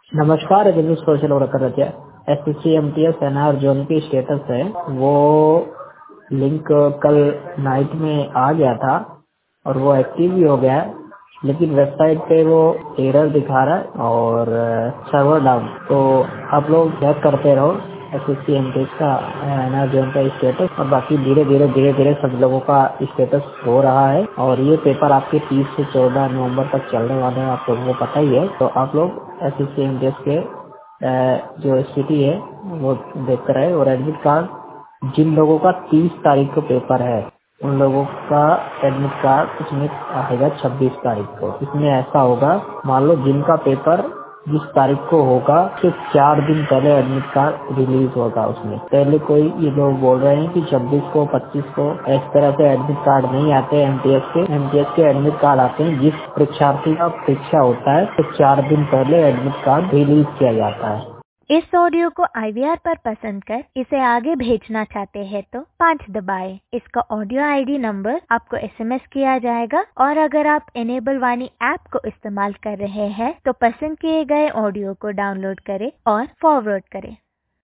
नमस्कार, Rajneesh social worker रचा SSC MTS NR zone की स्टेटस है वो लिंक कल नाइट में आ गया था और वो एक्टिव भी हो गया है, लेकिन वेबसाइट पे वो एरर दिखा रहा है और सर्वर डाउन। तो आप लोग चेक करते रहो एसएससी एमटीएस का एनआर जोन का स्टेटस, और बाकी धीरे धीरे सब लोगों का स्टेटस हो रहा है। और ये पेपर आपके 30 से 14 नवंबर तक चलने वाले हैं, आप लोगों को पता ही है। तो आप लोग एसएससी एमटीएस के जो स्थिति है वो देखते रहे। और एडमिट कार्ड जिन लोगों का 30 तारीख को पेपर है उन लोगों का एडमिट कार्ड इसमें आएगा 26 तारीख को। इसमें ऐसा होगा, मान लो जिनका पेपर जिस तारीख को होगा सिर्फ 4 दिन पहले एडमिट कार्ड रिलीज होगा। उसमें पहले कोई ये लोग बोल रहे हैं कि 26 को 25 को इस तरह से एडमिट कार्ड नहीं आते। एमटीएस के एडमिट कार्ड आते हैं जिस परीक्षार्थी का परीक्षा होता है तो 4 दिन पहले एडमिट कार्ड रिलीज किया जाता है। इस ऑडियो को IVR पर पसंद कर इसे आगे भेजना चाहते हैं तो 5 दबाएं। इसका ऑडियो ID नंबर आपको SMS किया जाएगा, और अगर आप इनेबल वाणी ऐप को इस्तेमाल कर रहे हैं तो पसंद किए गए ऑडियो को डाउनलोड करें और फॉरवर्ड करें।